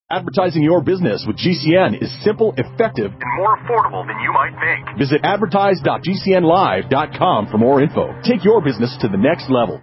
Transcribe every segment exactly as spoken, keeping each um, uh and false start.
Advertising your business with G C N is simple, effective, and more affordable than you might think. Visit advertise dot g c n live dot com for more info. Take your business to the next level.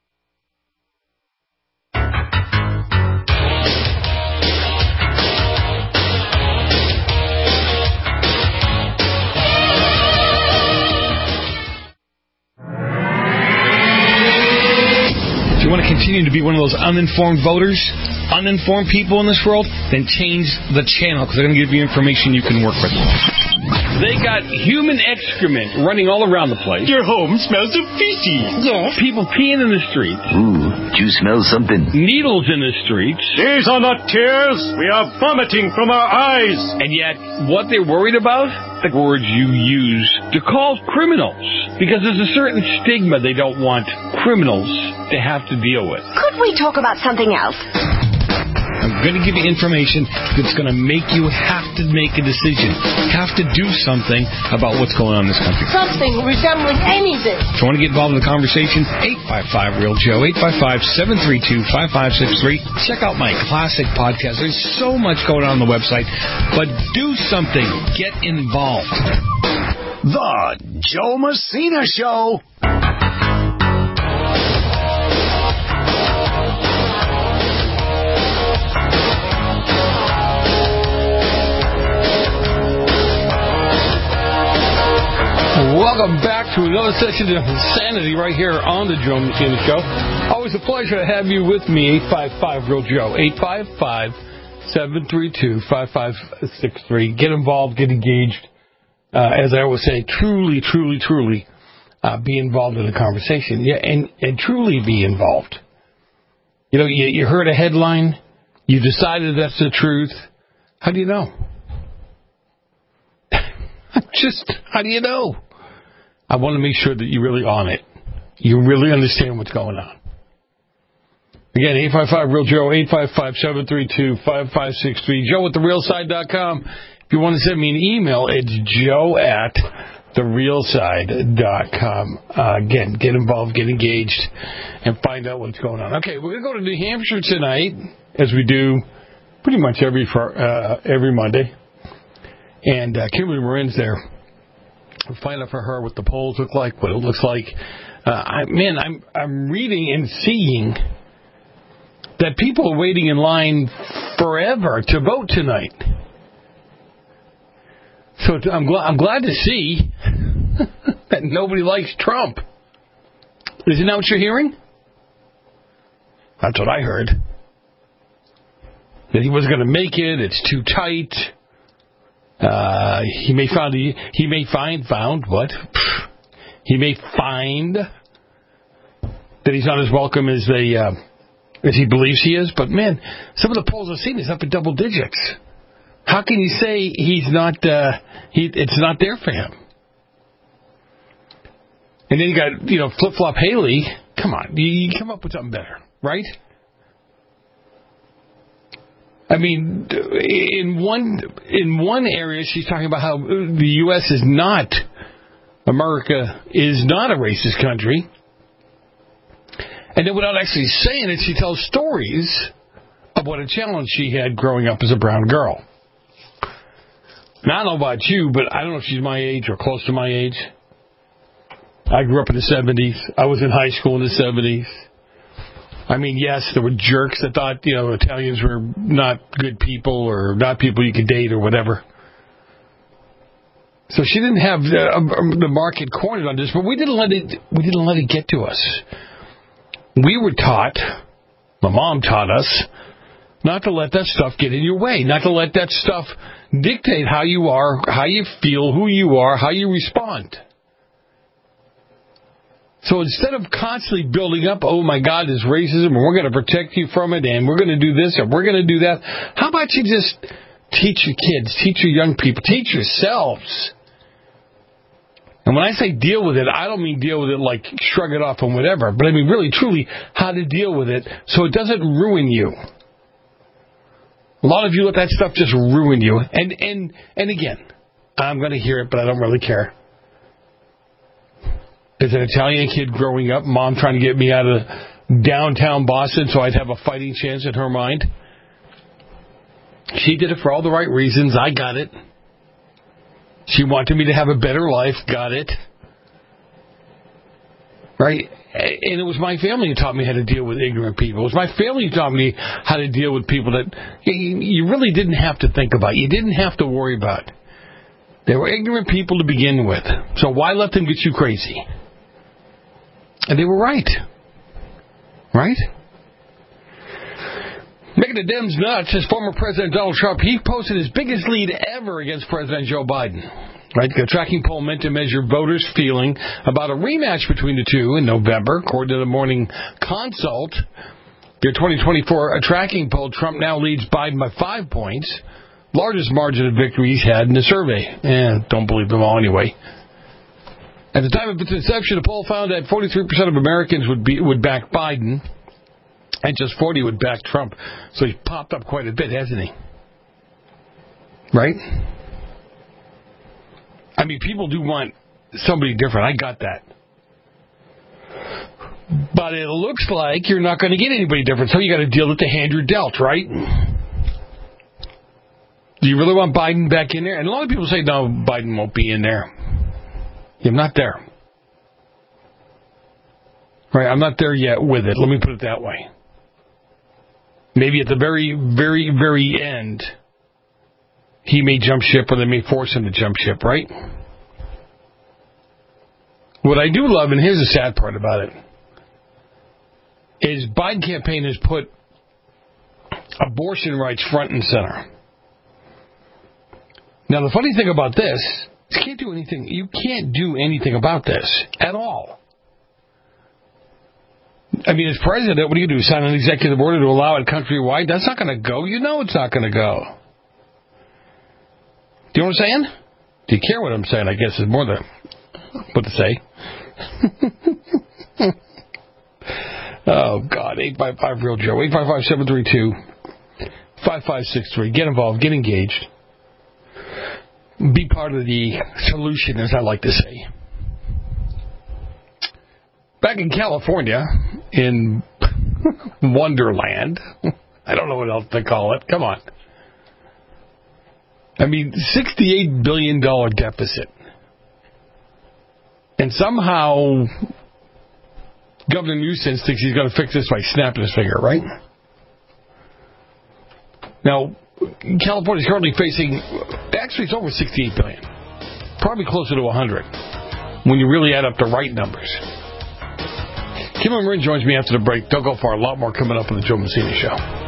If you want to continue to be one of those uninformed voters, uninformed people in this world, then change the channel, because they're going to give you information you can work with. They got human excrement running all around the place. Your home smells of feces. Yes. People peeing in the streets. Ooh, do you smell something? Needles in the streets. These are not tears. We are vomiting from our eyes. And yet, what they're worried about? The words you use to call criminals. Because there's a certain stigma they don't want criminals to have to deal with. Could we talk about something else? I'm going to give you information that's going to make you have to make a decision, have to do something about what's going on in this country. Something resembling anything. If you want to get involved in the conversation, eight five five, real Joe, eight five five, seven three two, five five six three. Check out my classic podcast. There's so much going on on the website, but do something. Get involved. The Joe Messina Show. Welcome back to another session of Insanity right here on the Joe Messina Show. Always a pleasure to have you with me, eight five five, real Joe, eight five five, seven three two, five five six three. Get involved, get engaged. Uh, as I always say, truly, truly, truly uh, be involved in the conversation. Yeah, and, and truly be involved. You know, you, you heard a headline, you decided that's the truth. How do you know? Just, how do you know? I want to make sure that you're really on it. You really understand what's going on. Again, eight five five, real Joe, eight five five, seven three two, five five six three. Joe at the real side dot com. If you want to send me an email, it's joe at the real side dot com. Uh, again, get involved, get engaged, and find out what's going on. Okay, we're going to go to New Hampshire tonight, as we do pretty much every uh, every Monday. And uh, Kimberly Morin's there. We'll find out for her what the polls look like, what it looks like. Uh, I, man, I'm I'm reading and seeing that people are waiting in line forever to vote tonight. So I'm, gl- I'm glad to see that nobody likes Trump. Isn't that what you're hearing? That's what I heard. That he wasn't going to make it. It's too tight. Uh, he may find he, he may find found what he may find that he's not as welcome as they uh, as he believes he is. But man, some of the polls I've seen is up in double digits. How can you say he's not? Uh, he it's not there for him? And then you got you know flip flop Haley. Come on, you, you come up with something better, right? I mean, in one in one area, she's talking about how the U S is not, America is not a racist country. And then without actually saying it, she tells stories of what a challenge she had growing up as a brown girl. Now, I don't know about you, but I don't know if she's my age or close to my age. I grew up in the seventies. I was in high school in the seventies. I mean, yes, there were jerks that thought, you know, Italians were not good people or not people you could date or whatever. So she didn't have the, the market cornered on this, but we didn't let it. We didn't let it get to us. We were taught, my mom taught us, not to let that stuff get in your way, not to let that stuff dictate how you are, how you feel, who you are, how you respond. So instead of constantly building up, oh, my God, there's racism, and we're going to protect you from it, and we're going to do this, and we're going to do that, how about you just teach your kids, teach your young people, teach yourselves. And when I say deal with it, I don't mean deal with it like shrug it off and whatever, but I mean really, truly, how to deal with it so it doesn't ruin you. A lot of you let that stuff just ruin you. And, and, and again, I'm going to hear it, but I don't really care. As an Italian kid growing up, mom trying to get me out of downtown Boston so I'd have a fighting chance in her mind. She did it for all the right reasons. I got it. She wanted me to have a better life. Got it. Right? And it was my family who taught me how to deal with ignorant people. It was my family who taught me how to deal with people that you really didn't have to think about. You didn't have to worry about. They were ignorant people to begin with. So why let them get you crazy? And they were right. Right? Making the Dems nuts is former President Donald Trump. He posted his biggest lead ever against President Joe Biden. Right? The tracking poll meant to measure voters' feeling about a rematch between the two in November. According to the Morning Consult, their twenty twenty-four tracking poll, Trump now leads Biden by five points. Largest margin of victory he's had in the survey. Eh, don't believe them all anyway. At the time of its inception, the poll found that forty-three percent of Americans would be would back Biden, and just forty would back Trump. So he's popped up quite a bit, hasn't he? Right? I mean, people do want somebody different. I got that. But it looks like you're not going to get anybody different, so you got to deal with the hand you're dealt, right? Do you really want Biden back in there? And a lot of people say, no, Biden won't be in there. I'm not there. Right, I'm not there yet with it. Let me put it that way. Maybe at the very, very, very end, he may jump ship, or they may force him to jump ship, right? What I do love, and here's the sad part about it, is Biden campaign has put abortion rights front and center. Now, the funny thing about this, you can't do anything. You can't do anything about this at all. I mean, as president, what do you do? Sign an executive order to allow it countrywide? That's not going to go. You know it's not going to go. Do you know what I'm saying? Do you care what I'm saying? I guess is more than what to say. Oh, God. eight five five real Joe. eight five five, seven three two, five five six three. Get involved. Get engaged. Be part of the solution, as I like to say. Back in California, in Wonderland, I don't know what else to call it. Come on. I mean, sixty-eight billion dollars deficit. And somehow, Governor Newsom thinks he's going to fix this by snapping his finger, right? Now, California is currently facing, actually it's over sixty-eight billion dollars. Probably closer to one hundred when you really add up the right numbers. Kim and Marin joins me after the break. Don't go far. A lot more coming up on the Joe Messina Show.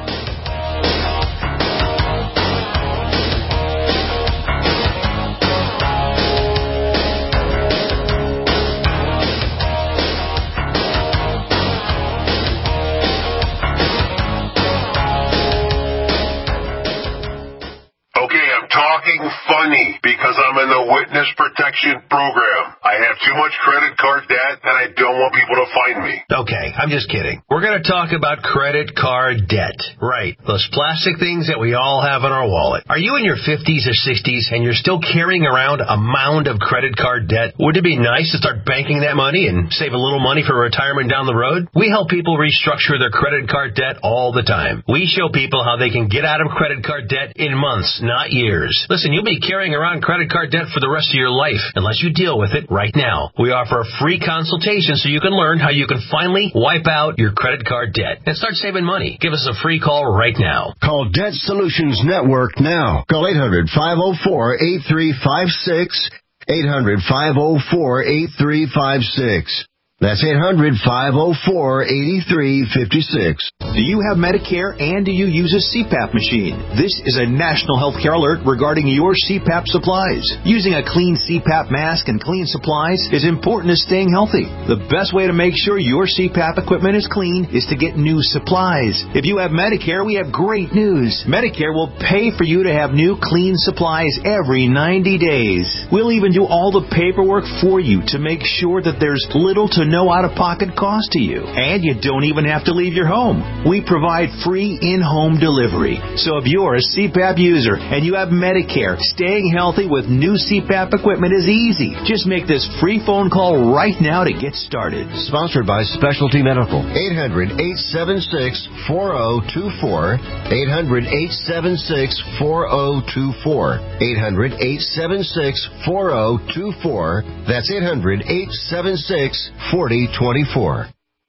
Funny, because I'm in the witness protection program. I have too much credit card debt, and I don't want people to find me. Okay, I'm just kidding. We're going to talk about credit card debt. Right, those plastic things that we all have in our wallet. Are you in your fifties or sixties and you're still carrying around a mound of credit card debt? Would it be nice to start banking that money and save a little money for retirement down the road? We help people restructure their credit card debt all the time. We show people how they can get out of credit card debt in months, not years. Listen, you'll be carrying around credit card debt for the rest of your life unless you deal with it right now. We offer a free consultation so you can learn how you can finally wipe out your credit card debt and start saving money. Give us a free call right now. Call Debt Solutions Network now. Call eight hundred, five oh four, eight three five six. eight hundred, five oh four, eight three five six. That's eight hundred, five oh four, eight three five six. Do you have Medicare and do you use a C PAP machine? This is a national healthcare alert regarding your C PAP supplies. Using a clean C PAP mask and clean supplies is important to staying healthy. The best way to make sure your C PAP equipment is clean is to get new supplies. If you have Medicare, we have great news. Medicare will pay for you to have new clean supplies every ninety days. We'll even do all the paperwork for you to make sure that there's little to no out-of-pocket cost to you. And you don't even have to leave your home. We provide free in-home delivery. So if you're a C PAP user and you have Medicare, staying healthy with new C PAP equipment is easy. Just make this free phone call right now to get started. Sponsored by Specialty Medical. eight hundred, eight seven six, four zero two four. eight hundred, eight seven six, four zero two four. eight hundred, eight seven six, four zero two four. That's eight hundred, eight seven six, four zero two four.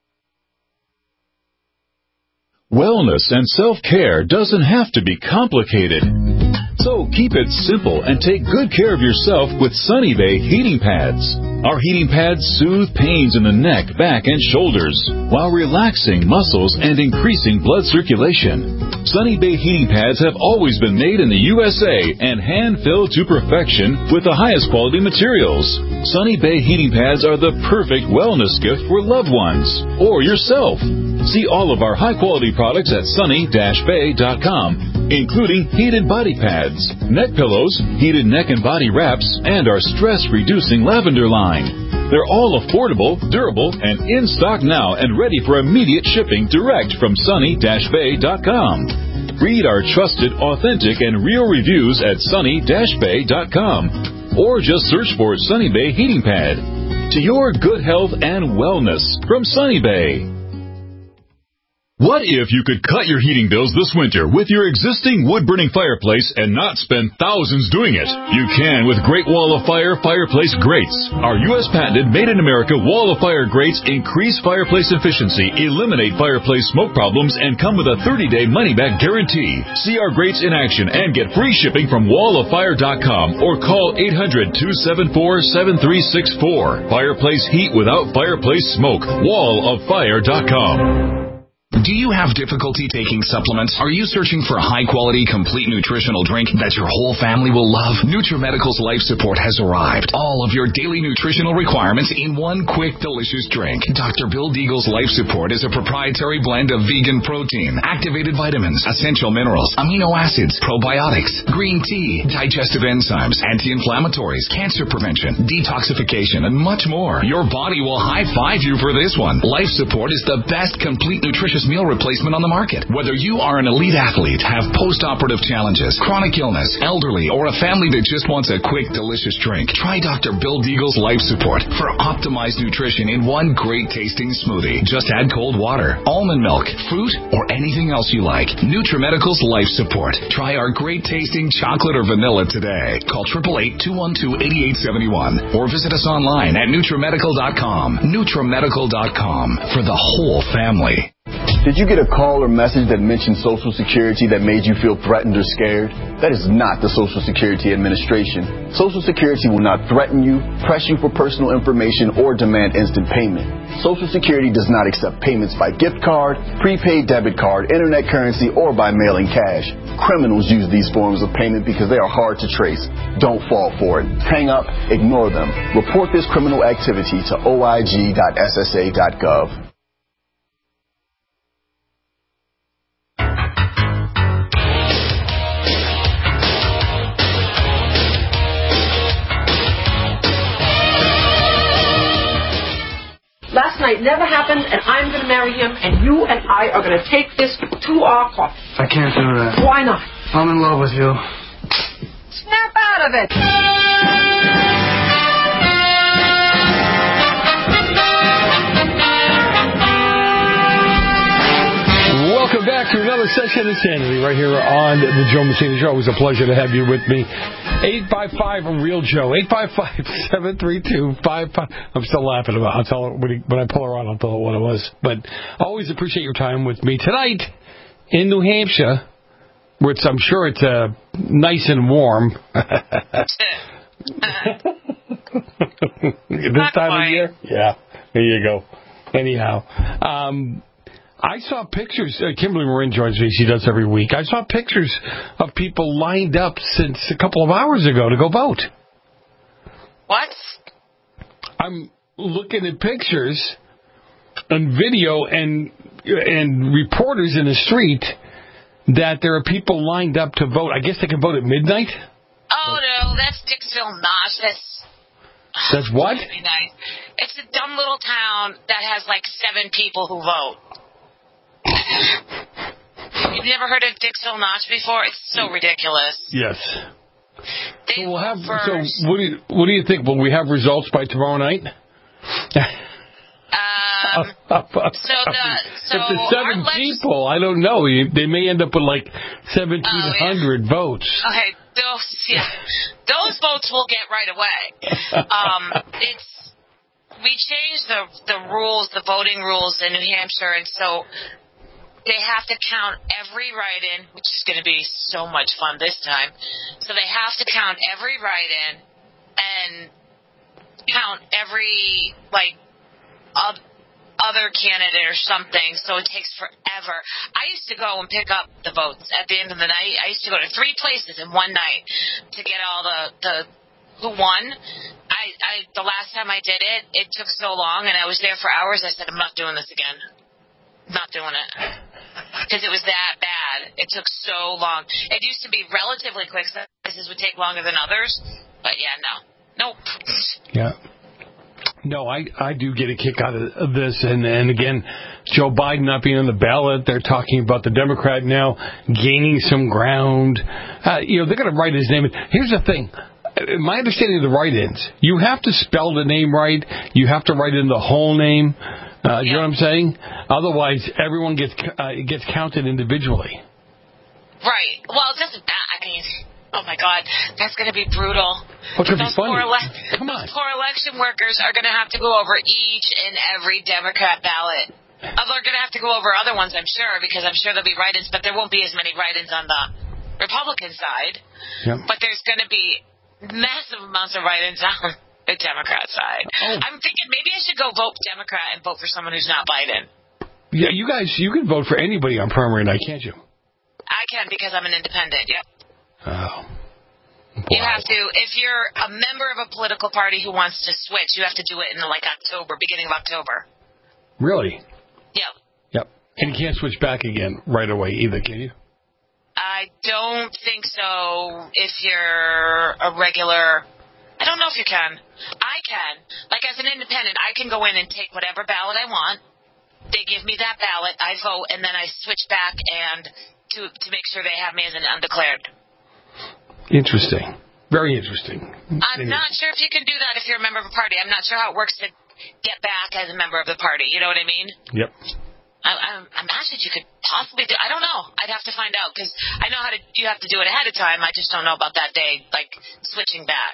Wellness and self-care doesn't have to be complicated. So keep it simple and take good care of yourself with Sunny Bay heating pads. Our heating pads soothe pains in the neck, back, and shoulders while relaxing muscles and increasing blood circulation. Sunny Bay heating pads have always been made in the U S A and hand-filled to perfection with the highest quality materials. Sunny Bay heating pads are the perfect wellness gift for loved ones or yourself. See all of our high-quality products at sunny dash bay dot com, including heated body pads, neck pillows, heated neck and body wraps, and our stress-reducing lavender line. They're all affordable, durable, and in stock now and ready for immediate shipping direct from sunny dash bay dot com. Read our trusted, authentic, and real reviews at sunny dash bay dot com or just search for Sunny Bay Heating Pad. To your good health and wellness from Sunny Bay. What if you could cut your heating bills this winter with your existing wood-burning fireplace and not spend thousands doing it? You can with Great Wall of Fire Fireplace Grates. Our U S patented made-in-America Wall of Fire grates increase fireplace efficiency, eliminate fireplace smoke problems, and come with a thirty-day money-back guarantee. See our grates in action and get free shipping from wall of fire dot com or call eight hundred, two seven four, seven three six four. Fireplace heat without fireplace smoke. wall of fire dot com. Do you have difficulty taking supplements? Are you searching for a high-quality, complete nutritional drink that your whole family will love? NutriMedical's Life Support has arrived. All of your daily nutritional requirements in one quick, delicious drink. Doctor Bill Deagle's Life Support is a proprietary blend of vegan protein, activated vitamins, essential minerals, amino acids, probiotics, green tea, digestive enzymes, anti-inflammatories, cancer prevention, detoxification, and much more. Your body will high-five you for this one. Life Support is the best complete nutritious meal replacement on the market. Whether you are an elite athlete, have post-operative challenges, chronic illness, elderly, or a family that just wants a quick, delicious drink, try Doctor Bill Deagle's Life Support for optimized nutrition in one great-tasting smoothie. Just add cold water, almond milk, fruit, or anything else you like. NutriMedical's Life Support. Try our great-tasting chocolate or vanilla today. Call eight eight eight, two one two, eight eight seven one or visit us online at NutriMedical dot com. NutriMedical dot com for the whole family. Did you get a call or message that mentioned Social Security that made you feel threatened or scared? That is not the Social Security Administration. Social Security will not threaten you, press you for personal information, or demand instant payment. Social Security does not accept payments by gift card, prepaid debit card, internet currency, or by mailing cash. Criminals use these forms of payment because they are hard to trace. Don't fall for it. Hang up, ignore them. Report this criminal activity to O I G dot S S A dot gov. Last night never happened, and I'm going to marry him, and you and I are going to take this to our coffin. I can't do that. Why not? I'm in love with you. Snap out of it. Welcome back to another session of Insanity right here on the Joe Messina Show. It was a pleasure to have you with me. eight five five Real Joe. eight five five, seven three two, five five I'm still laughing about it. I'll tell her when, he, when I pull her on, I'll tell her what it was. But always appreciate your time with me. Tonight in New Hampshire, which I'm sure it's uh, nice and warm. This time of year? Yeah. There you go. Anyhow. Um... I saw pictures, uh, Kimberly Marin joins me, she does every week. I saw pictures of people lined up since a couple of hours ago to go vote. What? I'm looking at pictures and video and and reporters in the street that there are people lined up to vote. I guess they can vote at midnight? Oh, no, that's Dixville nauseous. That's what? That'd be nice. It's a dumb little town that has like seven people who vote. You've never heard of Dixville Notch before? It's so ridiculous. Yes. They so we'll have. first. So what do you what do you think? Will we have results by tomorrow night? Um, so the so if there's seven our people, I don't know. They may end up with like seventeen hundred oh, yeah. votes. Okay, those yeah, those votes will get right away. Um, it's we changed the the rules, the voting rules in New Hampshire, and so they have to count every write-in, which is going to be so much fun this time. So they have to count every write-in and count every like. Uh, other candidate or something, so it takes forever. I used to go and pick up the votes at the end of the night. I used to go to three places in one night to get all the, the who won. I, I the last time I did it, it took so long, and I was there for hours. I said, I'm not doing this again. I'm not doing it. Because it was that bad. It took so long. It used to be relatively quick. Some places would take longer than others, but yeah, no. Nope. Yeah. No, I, I do get a kick out of this. And, and again, Joe Biden not being on the ballot. They're talking about the Democrat now gaining some ground. Uh, you know, they're going to write his name. Here's the thing. My understanding of the write-ins, you have to spell the name right. You have to write in the whole name. Uh, you know what I'm saying? Otherwise, everyone gets uh, gets counted individually. Right. Well, it doesn't matter. I mean... Oh, my God. That's going to be brutal. What's going to be those funny? Poor ele- Come on. Those poor election workers are going to have to go over each and every Democrat ballot. Oh, they're going to have to go over other ones, I'm sure, because I'm sure there'll be write-ins, but there won't be as many write-ins on the Republican side. Yep. But there's going to be massive amounts of write-ins on the Democrat side. Oh. I'm thinking maybe I should go vote Democrat and vote for someone who's not Biden. Yeah, you guys, you can vote for anybody on primary night, can't you? I can because I'm an independent, yep. Oh. Wow. You have to, if you're a member of a political party who wants to switch, you have to do it in like October, beginning of October. Really? Yep. Yep. And you can't switch back again right away either, can you? I don't think so if you're a regular, I don't know if you can. I can. Like as an independent, I can go in and take whatever ballot I want. They give me that ballot, I vote, and then I switch back and to to make sure they have me as an undeclared. Interesting. Very interesting. I'm anyway. not sure if you can do that if you're a member of a party. I'm not sure how it works to get back as a member of the party. You know what I mean? Yep. I, I, I imagine you could possibly do. I don't know. I'd have to find out because I know how to. You have to do it ahead of time. I just don't know about that day, like switching back.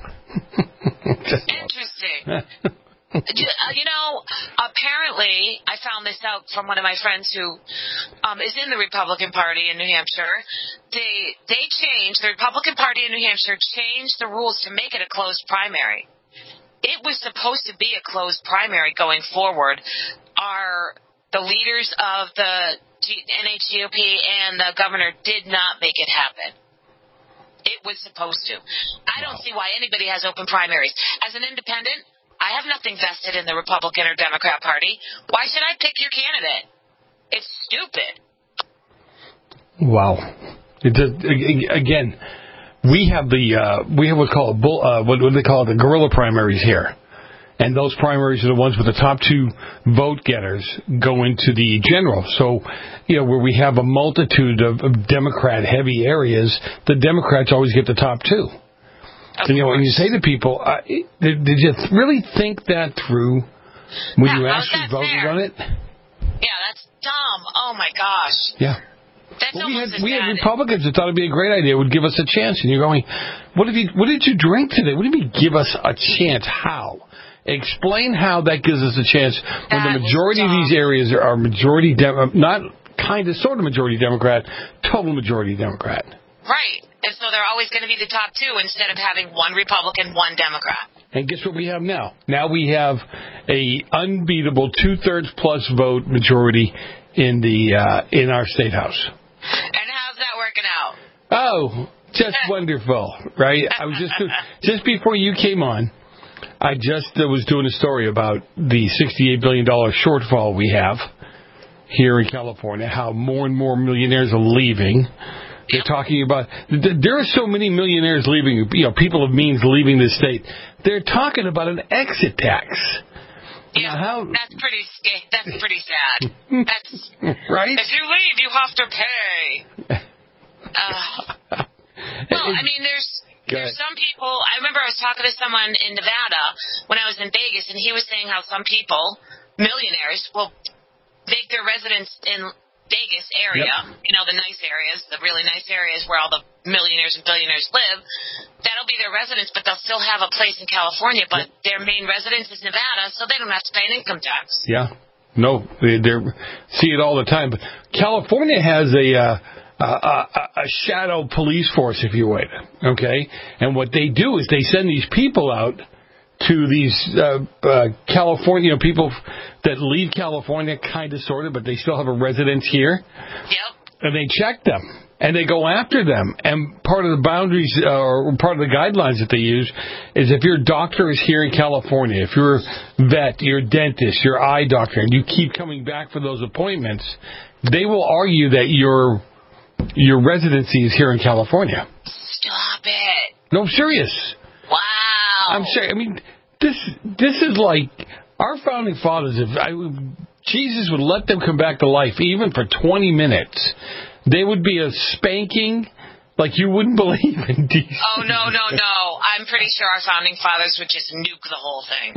Interesting. You know, apparently, I found this out from one of my friends who um, is in the Republican Party in New Hampshire. They they changed, the Republican Party in New Hampshire changed the rules to make it a closed primary. It was supposed to be a closed primary going forward. Our the leaders of the G- N H G O P and the governor did not make it happen. It was supposed to. I don't see why anybody has open primaries. As an independent, I have nothing vested in the Republican or Democrat Party. Why should I pick your candidate? It's stupid. Wow. It does, again, we have the uh, we have what's called bull, uh, what, what they call it, the guerrilla primaries here, and those primaries are the ones with the top two vote getters go into the general. So, you know, where we have a multitude of, of Democrat heavy areas, the Democrats always get the top two. And, you know, when you say to people, uh, did, did you really think that through when yeah, you actually voted fair? on it? Yeah, that's dumb. Oh, my gosh. Yeah. That's well, we almost had, as we had bad. Republicans that thought it would be a great idea, would give us a chance. And you're going, what, have you, what did you drink today? What do you mean give us a chance? How? Explain how that gives us a chance when that the majority of these areas are majority, Dem- not kind of, sort of majority Democrat, total majority Democrat. Right. And so they're always going to be the top two instead of having one Republican, one Democrat. And guess what we have now? Now we have a unbeatable two-thirds plus vote majority in the uh, in our state house. And how's that working out? Oh, just wonderful, right? I was just just before you came on, I just uh, was doing a story about the sixty-eight billion dollars shortfall we have here in California, how more and more millionaires are leaving. They're talking about, there are so many millionaires leaving, you know, people of means leaving the state. They're talking about an exit tax. Yeah, how, that's pretty sca- That's pretty sad. That's right. If you leave, you have to pay. Uh, well, I mean, there's there's some people. I remember I was talking to someone in Nevada when I was in Vegas, and he was saying how some people, millionaires, will make their residence in Vegas area, yep. you know, the nice areas, the really nice areas where all the millionaires and billionaires live. That'll be their residence, but they'll still have a place in California, but yep. their main residence is Nevada, so they don't have to pay an income tax. Yeah. No, they they're, see it all the time. But California has a, uh, a, a, a shadow police force, if you would, okay? And what they do is they send these people out to these uh, uh, California, you know, people that leave California, kind of, sort of, but they still have a residence here. Yep. And they check them, and they go after them. And part of the boundaries, uh, or part of the guidelines that they use, is if your doctor is here in California, if you're a vet, your dentist, your eye doctor, and you keep coming back for those appointments, they will argue that your your residency is here in California. Stop it. No, I'm serious. Wow. I'm serious. I mean, this this is like our founding fathers. If I, Jesus would let them come back to life, even for twenty minutes, they would be a spanking like you wouldn't believe in D C. Oh, no, no, no. I'm pretty sure our founding fathers would just nuke the whole thing.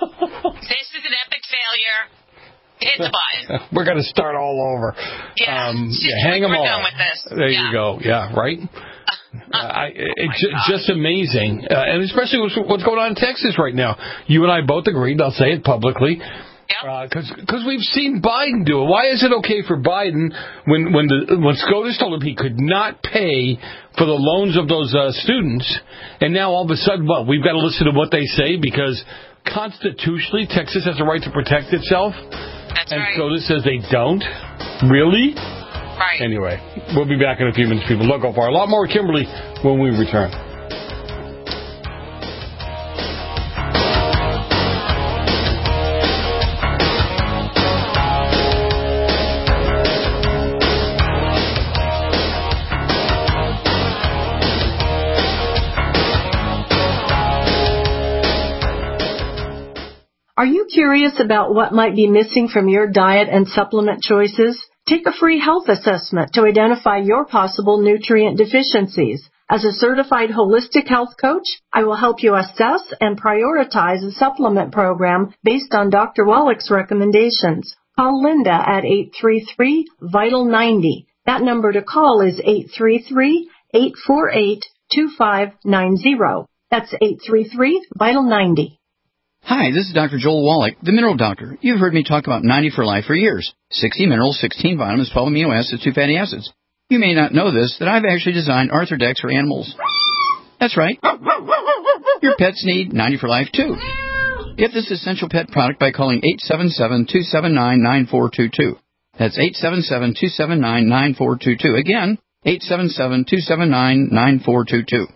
This is an epic failure. Hit the button. We're going to start all over. Yeah, um, just, yeah hang them we're all. done with this. There yeah. you go. Yeah, right? Uh, I, it's oh just amazing. Uh, and especially what's going on in Texas right now. You and I both agreed, I'll say it publicly, because yep. uh, we've seen Biden do it. Why is it okay for Biden when when, the, when SCOTUS told him he could not pay for the loans of those uh, students, and now all of a sudden, well, we've got to listen to what they say because constitutionally Texas has a right to protect itself? That's and right. SCOTUS says they don't? Really? Right. Anyway, we'll be back in a few minutes, people. Don't go far. A lot more Kimberly when we return. Are you curious about what might be missing from your diet and supplement choices? Take a free health assessment to identify your possible nutrient deficiencies. As a certified holistic health coach, I will help you assess and prioritize a supplement program based on Doctor Wallach's recommendations. Call Linda at eight three three, vital ninety. That number to call is eight three three, eight four eight, two five nine zero. That's eight three three, vital ninety. Hi, this is Doctor Joel Wallach, the Mineral Doctor. You've heard me talk about ninety for Life for years. sixty minerals, sixteen vitamins, twelve amino acids, two fatty acids. You may not know this, that I've actually designed Arthrodex for animals. That's right. Your pets need ninety for Life, too. Get this essential pet product by calling eight seven seven, two seven nine, nine four two two. That's eight seven seven, two seven nine, nine four two two. Again, eight seven seven, two seven nine, nine four two two.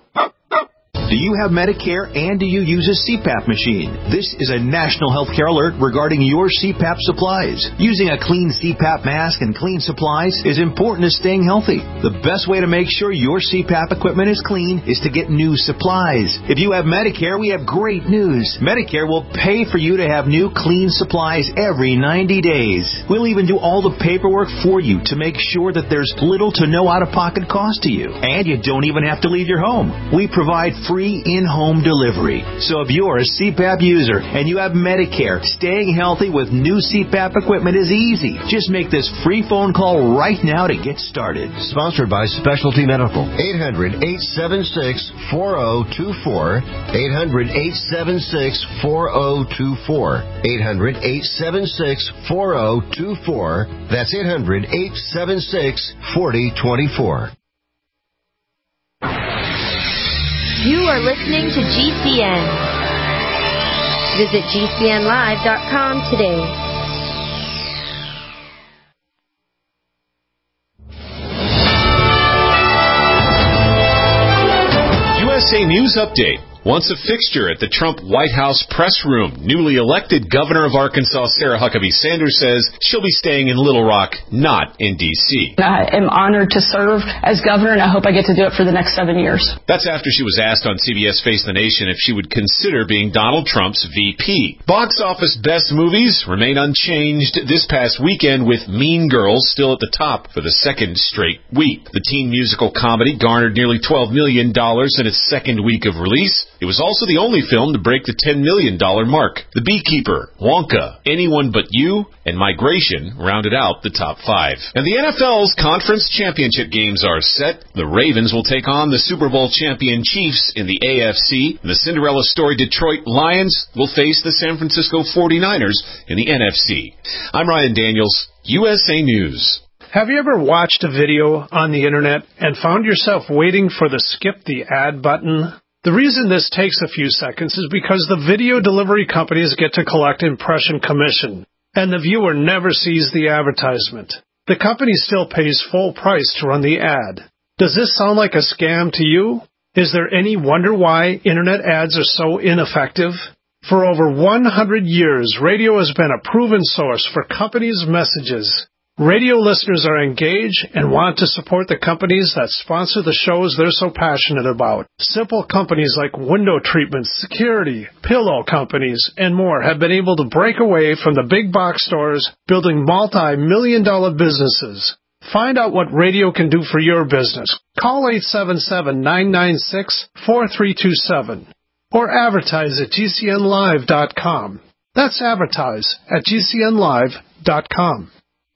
Do you have Medicare and do you use a C PAP machine? This is a national healthcare alert regarding your C PAP supplies. Using a clean C PAP mask and clean supplies is important to staying healthy. The best way to make sure your C PAP equipment is clean is to get new supplies. If you have Medicare, we have great news. Medicare will pay for you to have new clean supplies every ninety days. We'll even do all the paperwork for you to make sure that there's little to no out-of-pocket cost to you. And you don't even have to leave your home. We provide free in-home delivery. So if you're a C PAP user and you have Medicare, staying healthy with new C PAP equipment is easy. Just make this free phone call right now to get started. Sponsored by Specialty Medical. eight hundred, eight seven six, four zero two four. eight hundred, eight seven six, four zero two four. eight hundred, eight seven six, four zero two four. That's eight hundred, eight seven six, four zero two four. You are listening to G C N. Visit G C N live dot com today. U S A News Update Once a fixture at the Trump White House press room, newly elected governor of Arkansas, Sarah Huckabee Sanders, says she'll be staying in Little Rock, not in D C. I am honored to serve as governor, and I hope I get to do it for the next seven years. That's after she was asked on C B S Face the Nation if she would consider being Donald Trump's V P. Box office best movies remain unchanged this past weekend, with Mean Girls still at the top for the second straight week. The teen musical comedy garnered nearly twelve million dollars in its second week of release. It was also the only film to break the ten million dollars mark. The Beekeeper, Wonka, Anyone But You, and Migration rounded out the top five. And the N F L's conference championship games are set. The Ravens will take on the Super Bowl champion Chiefs in the A F C. And the Cinderella story Detroit Lions will face the San Francisco forty-niners in the N F C. I'm Ryan Daniels, U S A News. Have you ever watched a video on the internet and found yourself waiting for the skip the ad button? The reason this takes a few seconds is because the video delivery companies get to collect impression commission, and the viewer never sees the advertisement. The company still pays full price to run the ad. Does this sound like a scam to you? Is there any wonder why internet ads are so ineffective? For over one hundred years, radio has been a proven source for companies' messages. Radio listeners are engaged and want to support the companies that sponsor the shows they're so passionate about. Simple companies like window treatments, security, pillow companies, and more have been able to break away from the big box stores, building multi-million dollar businesses. Find out what radio can do for your business. Call eight seven seven, nine nine six, four three two seven or advertise at G C N live dot com. That's advertise at G C N live dot com.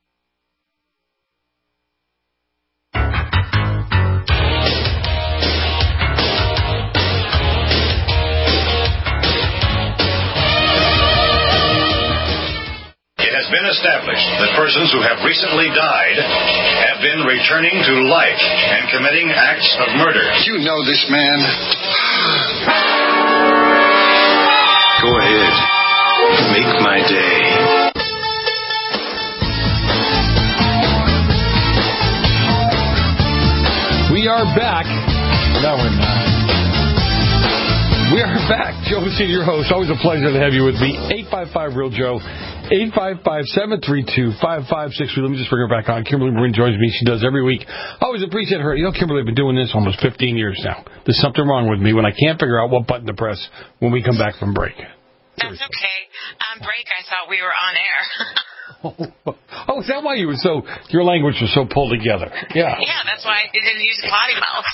Been established that persons who have recently died have been returning to life and committing acts of murder. You know this man. Go ahead. Make my day. We are back. No, we're not. We are back. Joe Messina, your host. Always a pleasure to have you with me. eight five five real Joe. eight five five, seven three two, five five six three. Let me just bring her back on. Kimberly Marin joins me. She does every week. I always appreciate her. You know, Kimberly, I've been doing this almost fifteen years now. There's something wrong with me when I can't figure out what button to press when we come back from break. That's okay. On break, I thought we were on air. Oh, is that why you were so, your language was so pulled together? Yeah. Yeah, that's why I didn't use potty mouth.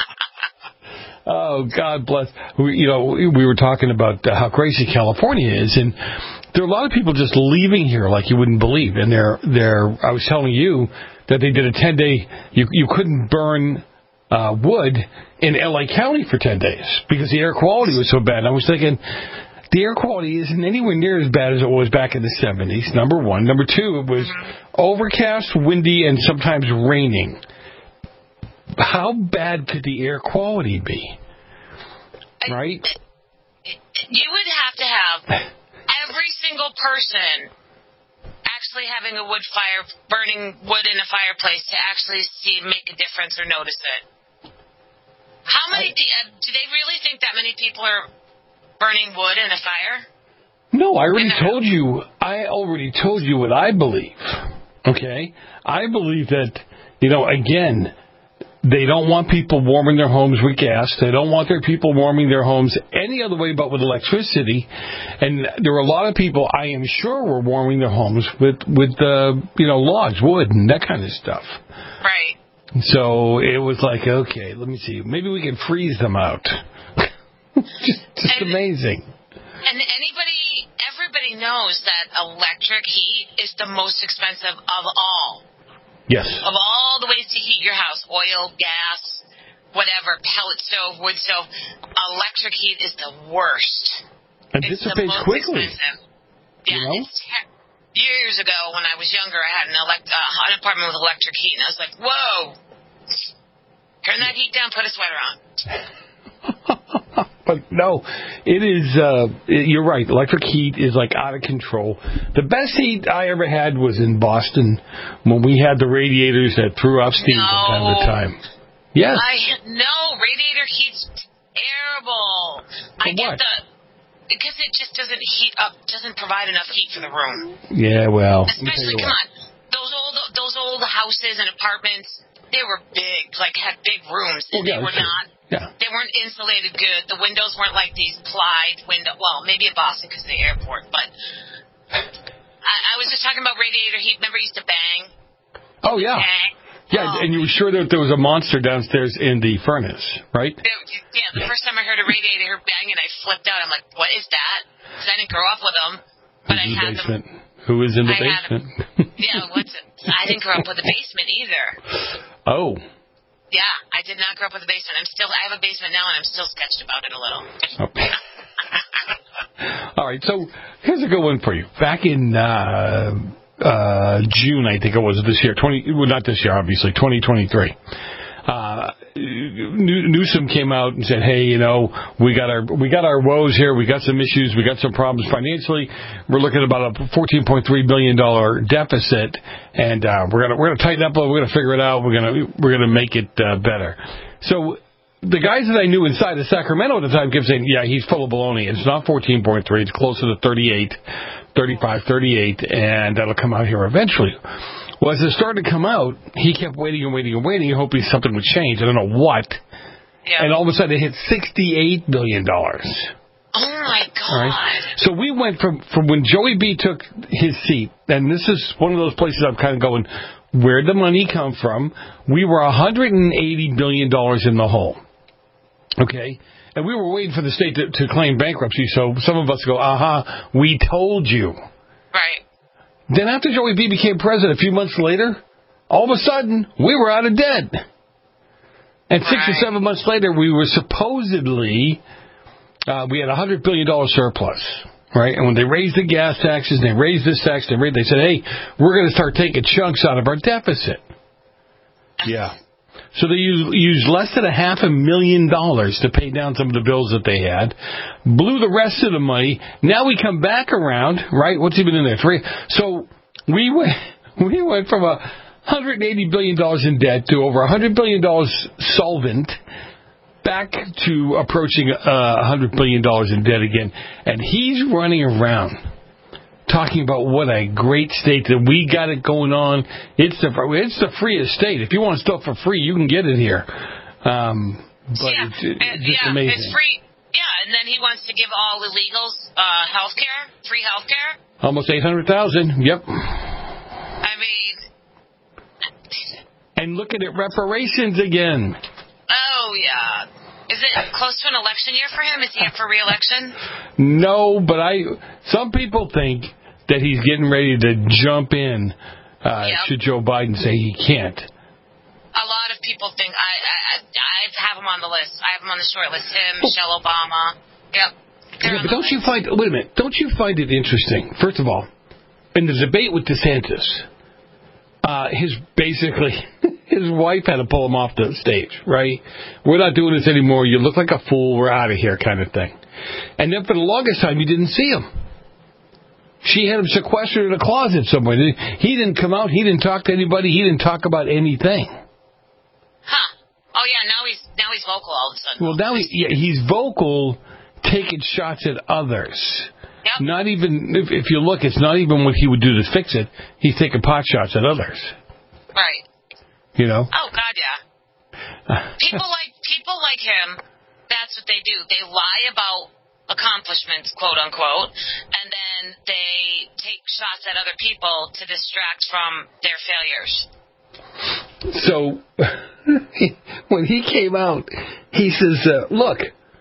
Oh, God bless. We, you know, we were talking about uh, how crazy California is, and there are a lot of people just leaving here like you wouldn't believe. And they're, they're, I was telling you that they did a ten-day, you, you couldn't burn uh, wood in L A County for ten days because the air quality was so bad. And I was thinking, the air quality isn't anywhere near as bad as it was back in the seventies, number one. Number two, it was overcast, windy, and sometimes raining. How bad could the air quality be? Right? You would have to have every single person actually having a wood fire, burning wood in a fireplace to actually see, make a difference or notice it. How many, do, uh, do they really think that many people are burning wood in a fire? No, I already told you, I already told you what I believe. Okay? I believe that, you know, again, they don't want people warming their homes with gas. They don't want their people warming their homes any other way but with electricity. And there were a lot of people, I am sure, were warming their homes with, with uh, you know, logs, wood, and that kind of stuff. Right. So it was like, okay, let me see. Maybe we can freeze them out. just just and, amazing. And anybody, everybody knows that electric heat is the most expensive of all. Yes. Of all the ways to heat your house, oil, gas, whatever, pellet stove, wood stove, electric heat is the worst. And it's dissipates the most quickly. Expensive. Yeah, You know? it's ter- years ago when I was younger, I had an, elect- uh, an apartment with electric heat, and I was like, whoa, turn that heat down, put a sweater on. But no, it is, uh, it, you're right, electric heat is like out of control. The best heat I ever had was in Boston when we had the radiators that threw off steam no. from time to time. Yes. I, no, radiator heat's terrible. For I get what? the because it just doesn't heat up, doesn't provide enough heat for the room. Yeah, well. Especially, come on, those old those old houses and apartments, they were big, like had big rooms, and Well, yeah, they were sure. not. Yeah. They weren't insulated good. The windows weren't like these plied window. Well, maybe in Boston because of the airport, but I, I was just talking about radiator heat. Remember, it used to bang. Oh yeah. Bang. Yeah, Oh. and you were sure that there was a monster downstairs in the furnace, right? There, yeah, the first time I heard a radiator banging, I flipped out. I'm like, what is that? Because I didn't grow up with them. But Who's I in the had basement? them. Who is in the I had basement? Yeah, what's it? I didn't grow up with a basement either. Oh. Yeah, I did not grow up with a basement. I'm still, I have a basement now, and I'm still sketched about it a little. Okay. All right, so here's a good one for you. Back in uh, uh, June, I think it was this year, twenty. Well, not this year, obviously, twenty twenty-three. Uh, Newsom came out and said, "Hey, you know, we got our we got our woes here. We got some issues. We got some problems financially. We're looking at about a fourteen point three billion dollar deficit, and uh, we're gonna we're gonna tighten up. We're gonna figure it out. We're gonna we're gonna make it uh, better." So the guys that I knew inside of Sacramento at the time kept saying, "Yeah, he's full of baloney. It's not fourteen point three. It's closer to thirty-eight, thirty-five, thirty-eight, and that'll come out here eventually." Well, as it started to come out, he kept waiting and waiting and waiting, hoping something would change. I don't know what. Yeah. And all of a sudden, it hit sixty-eight billion dollars. Oh, my God. All right? So we went from, from when Joey B took his seat, and this is one of those places I'm kind of going, where'd the money come from? We were one hundred eighty billion dollars in the hole. Okay? And we were waiting for the state to, to claim bankruptcy, so some of us go, aha, we told you. Right. Then after Joey B became president a few months later, all of a sudden, we were out of debt. And six or seven months later, we were supposedly, uh, we had a one hundred billion dollars surplus, right? And when they raised the gas taxes, they raised this tax, they, raised, they said, hey, we're going to start taking chunks out of our deficit. Yeah. So they used, used less than a half a million dollars to pay down some of the bills that they had, blew the rest of the money. Now we come back around, right? What's even in there? Three. So we went, we went from a one hundred eighty billion dollars in debt to over one hundred billion dollars solvent, back to approaching uh, one hundred billion dollars in debt again. And he's running around talking about what a great state that we got it going on. It's the it's the freest state. If you want stuff for free, you can get it here. Um, but yeah, it's, it's and, just yeah, amazing. it's free. Yeah, and then he wants to give all illegals uh, health care, free health care. Almost eight hundred thousand. Yep. I mean, and looking at reparations again. Oh yeah. Is it close to an election year for him? Is he up for re-election? No, but I. Some people think that he's getting ready to jump in. Uh, yep. Should Joe Biden say he can't? A lot of people think I, I I have him on the list. I have him on the short list. Him, Michelle Obama. Yep. Yeah, but don't you find? Wait a minute. Don't you find it interesting? First of all, in the debate with DeSantis, uh, his basically his wife had to pull him off the stage. Right? We're not doing this anymore. You look like a fool. We're out of here, kind of thing. And then for the longest time, you didn't see him. She had him sequestered in a closet somewhere. He didn't come out. He didn't talk to anybody. He didn't talk about anything. Huh. Oh, yeah, now he's now he's vocal all of a sudden. Well, now he, yeah, he's vocal, taking shots at others. Yep. Not even, if, if you look, it's not even what he would do to fix it. He's taking pot shots at others. Right. You know? Oh, God, yeah. People like people like him, that's what they do. They lie about accomplishments, quote unquote, and then they take shots at other people to distract from their failures. So when he came out, he says, uh, look,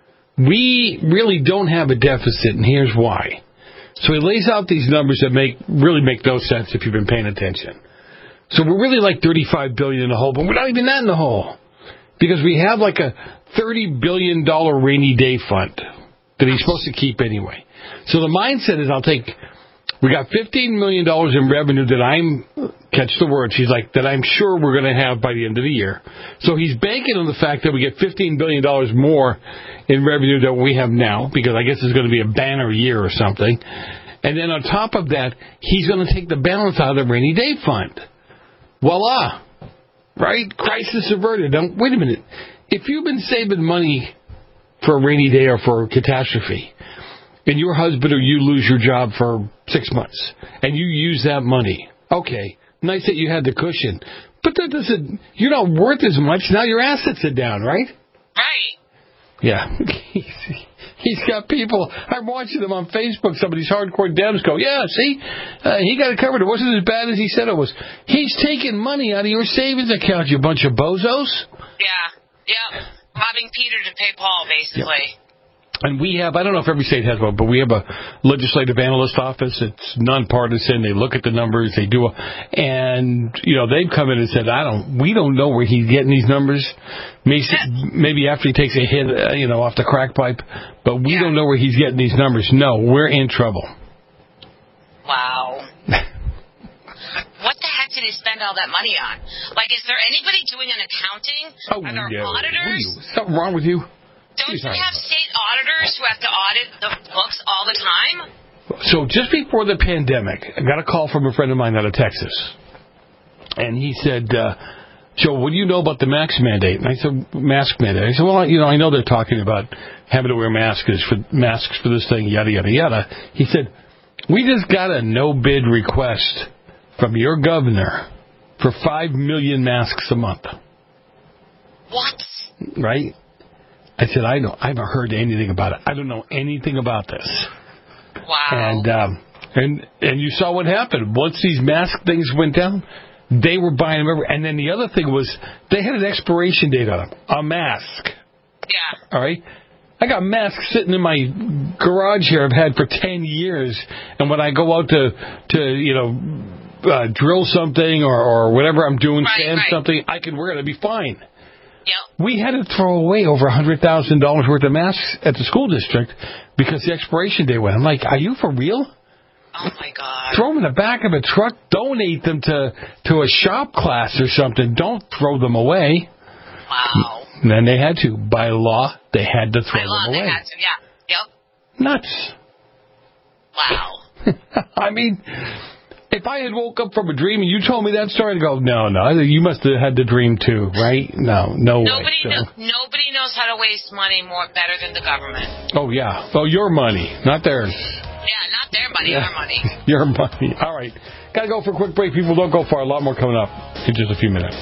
we really don't have a deficit, and here's why. So he lays out these numbers that make really make no sense if you've been paying attention. So we're really like thirty-five billion dollars in the hole, but we're not even that in the hole, because we have like a thirty billion dollars rainy day fund that he's supposed to keep anyway. So the mindset is, I'll take, we got fifteen million dollars in revenue that I'm, catch the word, she's like, that I'm sure we're going to have by the end of the year. So he's banking on the fact that we get fifteen billion dollars more in revenue than we have now, because I guess it's going to be a banner year or something. And then on top of that, he's going to take the balance out of the rainy day fund. Voila. Right? Crisis averted. Now, wait a minute. If you've been saving money for a rainy day or for a catastrophe, and your husband or you lose your job for six months, and you use that money, okay, nice that you had the cushion, but that doesn't, you're not worth as much. Now your assets are down, right? Right. Yeah. He's got people, I'm watching them on Facebook, some of these hardcore Dems go, yeah, see, uh, he got it covered. It wasn't as bad as he said it was. He's taking money out of your savings account, you bunch of bozos. Yeah, yeah. Robbing Peter to pay Paul, basically. Yep. And we have, I don't know if every state has one, but we have a legislative analyst office. It's nonpartisan. They look at the numbers. They do a, and, you know, they've come in and said, I don't, we don't know where he's getting these numbers. Maybe, maybe after he takes a hit, uh, you know, off the crack pipe, but we yeah. don't know where he's getting these numbers. No, we're in trouble. Wow. What the heck did he spend all that money on? Like, is there anybody doing an accounting? Oh, Are there yeah. auditors? You, something wrong with you? Don't you have state auditors who have to audit the books all the time? So just before the pandemic, I got a call from a friend of mine out of Texas. And he said, uh, Joe, what do you know about the mask mandate? And I said, mask mandate. I said, well, you know, I know they're talking about having to wear masks for, masks for this thing, yada, yada, yada. He said, we just got a no-bid request from your governor for five million masks a month. What? Right? I said, I know. I haven't heard anything about it. I don't know anything about this. Wow. And um, and and you saw what happened. Once these mask things went down, they were buying them everywhere. And then the other thing was they had an expiration date on them. A mask. Yeah. All right? I got masks sitting in my garage here I've had for ten years. And when I go out to, to you know, uh, drill something or, or whatever I'm doing, right, sand right. something, I can wear it. I'll be fine. Yep. We had to throw away over one hundred thousand dollars worth of masks at the school district because the expiration date went. I'm like, are you for real? Oh, my God. Throw them in the back of a truck. Donate them to, to a shop class or something. Don't throw them away. Wow. And then they had to. By law, they had to throw By law, them away. they had to, yeah. Yep. Nuts. Wow. I mean, if I had woke up from a dream and you told me that story, I'd go, no, no, you must have had the dream too, right? No, no nobody way. Know, nobody knows how to waste money more better than the government. Oh, yeah. Oh, your money, not theirs. Yeah, not their money, Yeah. our money. Your money. All right. Got to go for a quick break. People, don't go far. A lot more coming up in just a few minutes.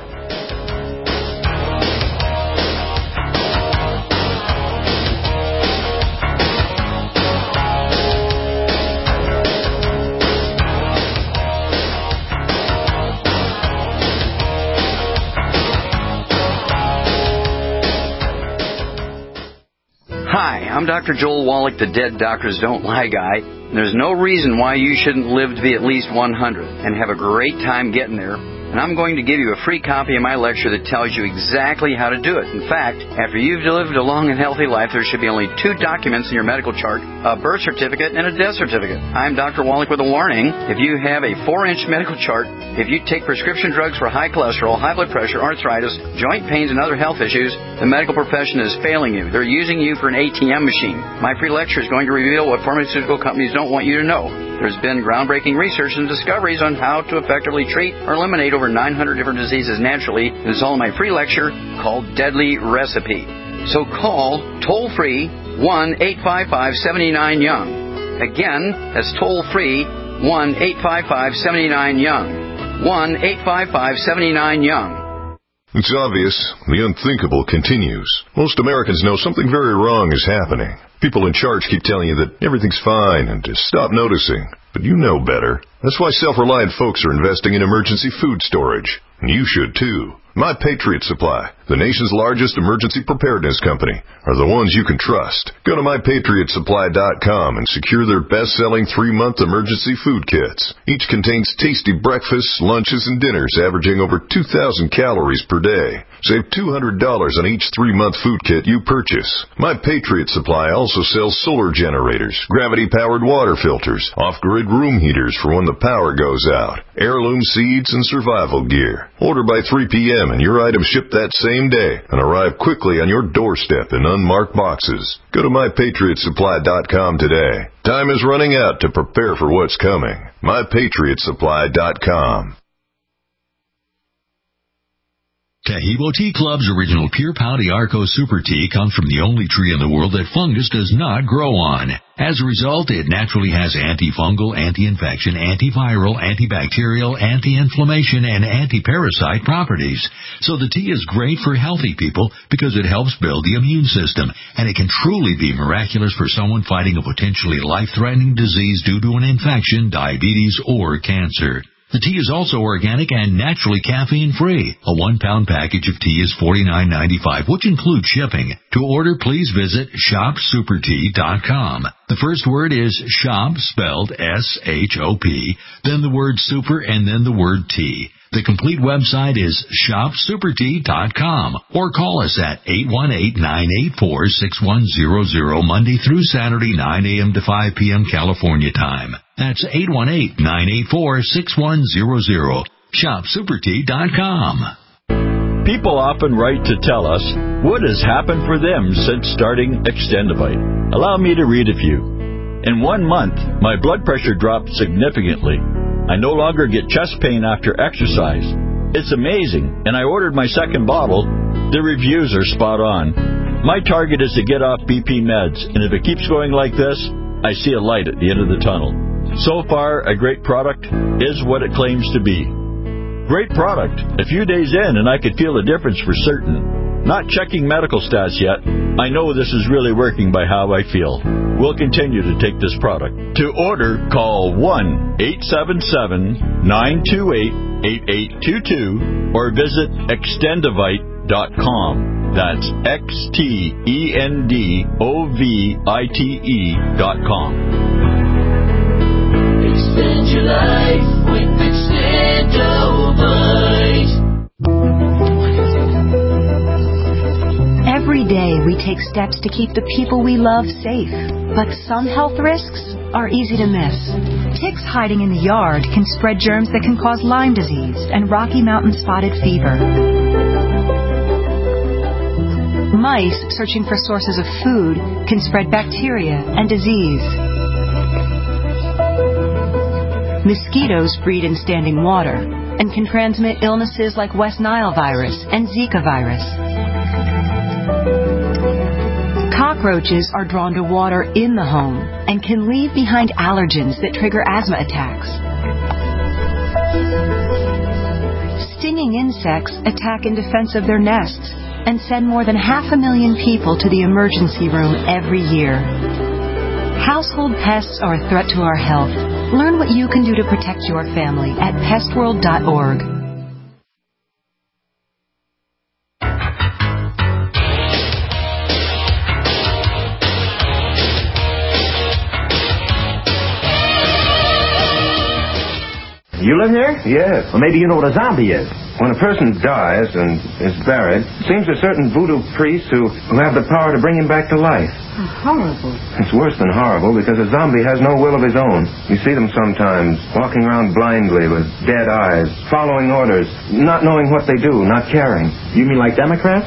Hi, I'm Doctor Joel Wallach, the Dead Doctors Don't Lie guy. There's no reason why you shouldn't live to be at least one hundred and have a great time getting there. And I'm going to give you a free copy of my lecture that tells you exactly how to do it. In fact, after you've lived a long and healthy life, there should be only two documents in your medical chart, a birth certificate and a death certificate. I'm Doctor Wallach with a warning. If you have a four-inch medical chart, if you take prescription drugs for high cholesterol, high blood pressure, arthritis, joint pains, and other health issues, the medical profession is failing you. They're using you for an A T M machine. My free lecture is going to reveal what pharmaceutical companies don't want you to know. There's been groundbreaking research and discoveries on how to effectively treat or eliminate over nine hundred different diseases naturally. It's all in my free lecture called Deadly Recipe. So call toll-free one eight five five, seven nine, YOUNG. Again, that's toll-free one eight five five, seven nine, YOUNG. one eight five five, seven nine, YOUNG. It's obvious. The unthinkable continues. Most Americans know something very wrong is happening. People in charge keep telling you that everything's fine and to stop noticing. But you know better. That's why self-reliant folks are investing in emergency food storage. And you should too. My Patriot Supply, the nation's largest emergency preparedness company, are the ones you can trust. Go to my patriot supply dot com and secure their best-selling three-month emergency food kits. Each contains tasty breakfasts, lunches, and dinners averaging over two thousand calories per day. Save two hundred dollars on each three-month food kit you purchase. My Patriot Supply also sells solar generators, gravity-powered water filters, off-grid room heaters for when the power goes out, heirloom seeds, and survival gear. Order by three p.m. and your items ship that same day and arrive quickly on your doorstep in unmarked boxes. Go to my patriot supply dot com today. Time is running out to prepare for what's coming. my patriot supply dot com. Tahibo Tea Club's original Pure Pau Arco Super Tea comes from the only tree in the world that fungus does not grow on. As a result, it naturally has antifungal, anti-infection, antiviral, antibacterial, anti-inflammation, and anti-parasite properties. So the tea is great for healthy people because it helps build the immune system, and it can truly be miraculous for someone fighting a potentially life-threatening disease due to an infection, diabetes, or cancer. The tea is also organic and naturally caffeine-free. A one-pound package of tea is forty-nine ninety-five, which includes shipping. To order, please visit shop super tea dot com. The first word is shop, spelled S H O P, then the word super, and then the word tea. The complete website is shop super tea dot com, or call us at eight one eight, nine eight four, six one zero zero Monday through Saturday, nine a.m. to five p.m. California time. That's eight one eight, nine eight four, six one zero zero. shop super tea dot com. People often write to tell us what has happened for them since starting Extendivite. Allow me to read a few. In one month, my blood pressure dropped significantly. I no longer get chest pain after exercise. It's amazing, and I ordered my second bottle. The reviews are spot on. My target is to get off B P meds, and if it keeps going like this, I see a light at the end of the tunnel. So far, a great product is what it claims to be. Great product. A few days in, and I could feel a difference for certain. Not checking medical stats yet. I know this is really working by how I feel. We'll continue to take this product. To order, call one eight seven seven, nine two eight, eight eight two two or visit extendivite dot com. That's X T E N D O V I T E dot com. Extend your life with Extendivite. Every day we take steps to keep the people we love safe, but some health risks are easy to miss. Ticks hiding in the yard can spread germs that can cause Lyme disease and Rocky Mountain spotted fever. Mice searching for sources of food can spread bacteria and disease. Mosquitoes breed in standing water and can transmit illnesses like West Nile virus and Zika virus. Cockroaches are drawn to water in the home and can leave behind allergens that trigger asthma attacks. Stinging insects attack in defense of their nests and send more than half a million people to the emergency room every year. Household pests are a threat to our health. Learn what you can do to protect your family at pest world dot org. You live here? Yes. Well, maybe you know what a zombie is. When a person dies and is buried, it seems there are certain voodoo priests who, who have the power to bring him back to life. How horrible. It's worse than horrible because a zombie has no will of his own. You see them sometimes walking around blindly with dead eyes, following orders, not knowing what they do, not caring. You mean like Democrats?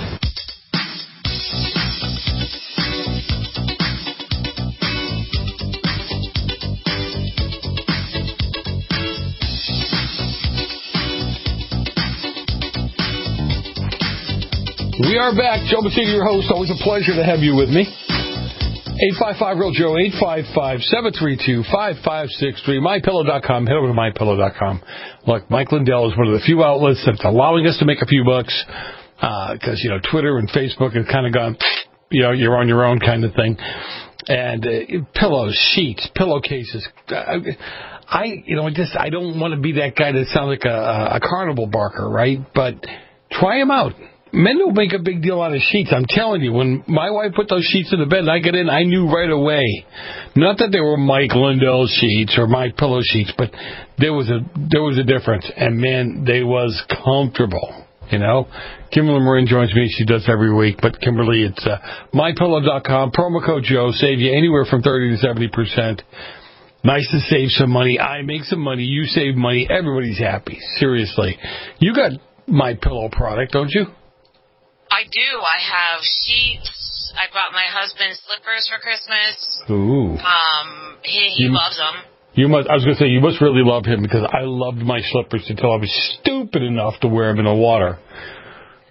We are back. Joe Messina, your host. Always a pleasure to have you with me. eight five five, real Joe, eight five five, seven three two, five five six three. my pillow dot com. Head over to my pillow dot com. Look, Mike Lindell is one of the few outlets that's allowing us to make a few bucks because, uh, you know, Twitter and Facebook have kind of gone, you know, you're on your own kind of thing. And uh, pillows, sheets, pillowcases. I, I, you know, just I don't want to be that guy that sounds like a, a carnival barker, right? But try them out. Men don't make a big deal out of sheets. I'm telling you, when my wife put those sheets in the bed and I get in, I knew right away. Not that they were Mike Lindell sheets or my pillow sheets, but there was a there was a difference. And, man, they was comfortable, you know. Kimberly Marin joins me. She does every week. But, Kimberly, it's uh, my pillow dot com. Promo code Joe. Save you anywhere from thirty to seventy percent. Nice to save some money. I make some money. You save money. Everybody's happy. Seriously. You got My Pillow product, don't you? I do. I have sheets. I bought my husband slippers for Christmas. Ooh. Um, he he you, loves them. You must. I was going to say you must really love him because I loved my slippers until I was stupid enough to wear them in the water.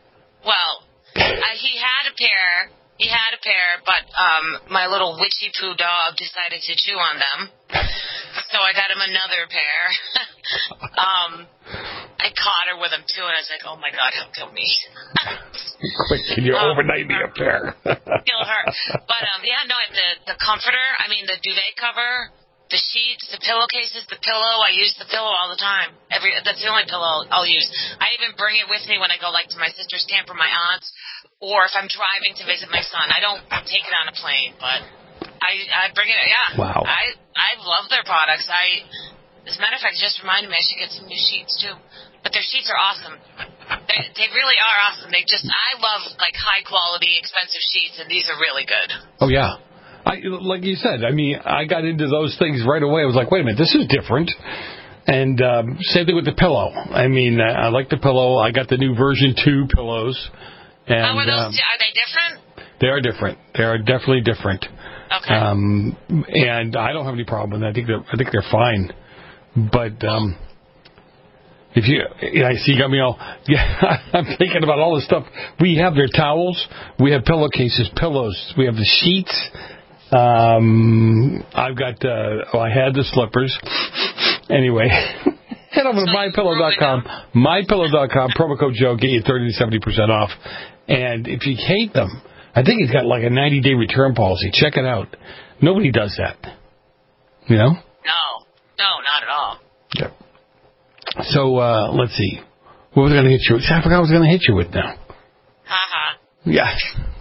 Well, uh, he had a pair. He had a pair, but um, my little witchy poo dog decided to chew on them. So I got him another pair. um, I caught her with them, too, and I was like, oh, my God, he'll kill me. Quick, can you um, overnight me a pair? Kill her. But, um, yeah, no, the, the comforter, I mean, the duvet cover, the sheets, the pillowcases, the pillow, I use the pillow all the time. Every That's the only pillow I'll use. I even bring it with me when I go, like, to my sister's camp or my aunt's, or if I'm driving to visit my son. I don't take it on a plane, but I I bring it, yeah. Wow. I, I love their products. I, as a matter of fact, it just reminded me I should get some new sheets, too. But their sheets are awesome. They, they really are awesome. They just, I love, like, high-quality, expensive sheets, and these are really good. Oh, yeah. I, like you said, I mean, I got into those things right away. I was like, wait a minute, this is different. And um, same thing with the pillow. I mean, I like the pillow. I got the new version two pillows. And, How are those? um, Are they different? They are different. They are definitely different. Okay. Um, and I don't have any problem with that. I think they're, I think they're fine. But um, if you, I see, you got me all. Yeah, I'm thinking about all this stuff. We have their towels. We have pillowcases, pillows. We have the sheets. Um, I've got. Uh, oh, I had the slippers. Anyway. Head over to my pillow dot com, my pillow dot com, promo code Joe, get you thirty to seventy percent off. And if you hate them, I think he's got like a ninety-day return policy. Check it out. Nobody does that. You know? No. No, not at all. Yeah. So, uh, let's see. What was I going to hit you with? I forgot what I was going to hit you with now. Ha-ha. Yeah.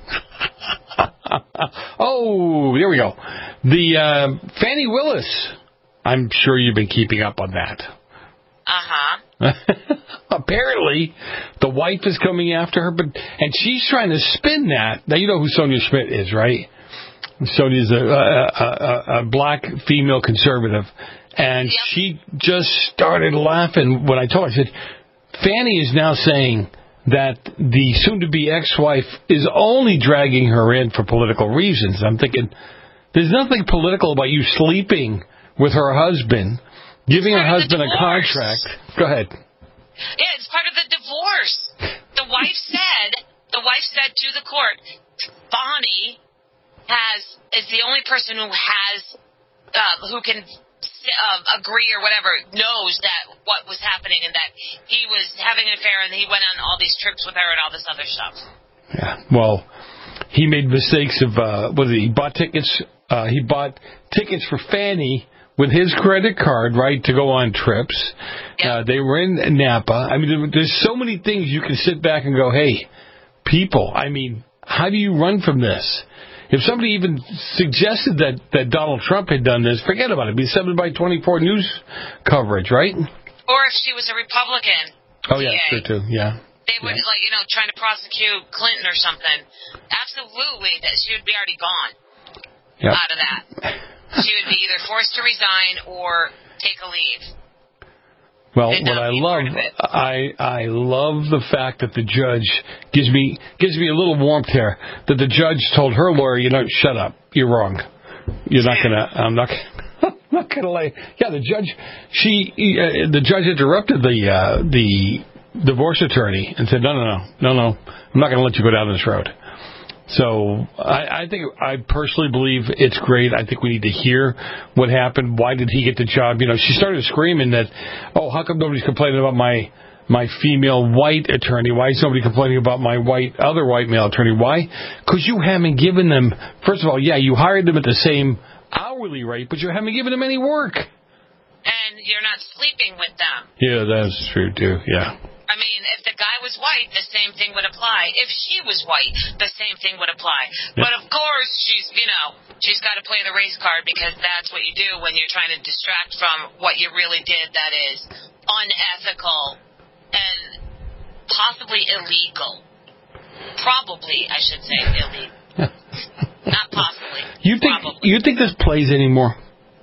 Oh, there we go. The uh, Fannie Willis. I'm sure you've been keeping up on that. Uh-huh. Apparently, the wife is coming after her, but and she's trying to spin that. Now, you know who Sonia Schmidt is, right? Sonia's a, a, a, a black female conservative, and yep. She just started laughing when I told her. I said, Fannie is now saying that the soon-to-be ex-wife is only dragging her in for political reasons. I'm thinking, there's nothing political about you sleeping with her husband, giving her husband a contract. Go ahead. Yeah, it's part of the divorce. The wife said, the wife said to the court, Bonnie has is the only person who has uh, who can uh, agree or whatever knows that what was happening and that he was having an affair and he went on all these trips with her and all this other stuff. Yeah. Well, he made mistakes of uh, what did he, he bought tickets? Uh, he bought tickets for Fannie with his credit card, right, to go on trips. Yep. Uh, they were in Napa. I mean, there's so many things you can sit back and go, hey, people, I mean, how do you run from this? If somebody even suggested that, that Donald Trump had done this, forget about it. It'd be seven by twenty-four news coverage, right? Or if she was a Republican. Oh, yeah, true, too, yeah. They would, yeah. like, you know, trying to prosecute Clinton or something. Absolutely, that she would be already gone yep. out of that. She would be either forced to resign or take a leave. Well, what I love, I I love the fact that the judge gives me gives me a little warmth here. That the judge told her lawyer, you know, shut up, you're wrong. You're not gonna. I'm not. I'm not gonna lay. Yeah, the judge. She uh, the judge interrupted the uh, the divorce attorney and said, no, no, no, no, no. I'm not gonna let you go down this road. So I, I think I personally believe it's great. I think we need to hear what happened. Why did he get the job? You know, she started screaming that, oh, how come nobody's complaining about my my female white attorney? Why is nobody complaining about my white other white male attorney? Why? Because you haven't given them. First of all, yeah, you hired them at the same hourly rate, but you haven't given them any work. And you're not sleeping with them. Yeah, that's true too. Yeah. I mean, if the guy was white, the same thing would apply. If she was white, the same thing would apply. Yep. But of course, she's, you know, she's got to play the race card because that's what you do when you're trying to distract from what you really did that is unethical and possibly illegal. Probably, I should say, illegal. Not possibly. You think, probably. You think this plays anymore?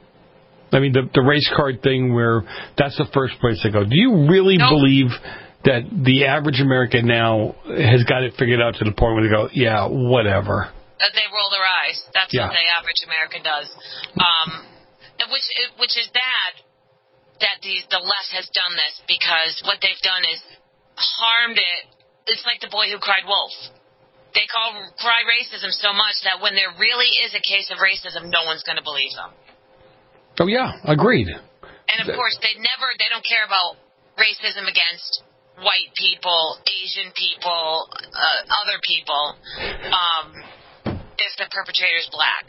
I mean, the, the race card thing where that's the first place to go. Do you really nope. believe that the average American now has got it figured out to the point where they go, yeah, whatever? That they roll their eyes. That's yeah. what the average American does. Um, which which is bad that the, the left has done this because what they've done is harmed it it's like the boy who cried wolf. They call cry racism so much that when there really is a case of racism, no one's going to believe them. Oh, yeah, agreed. And, of course, they never, they don't care about racism against white people, Asian people, uh, other people, um, if the perpetrator's black.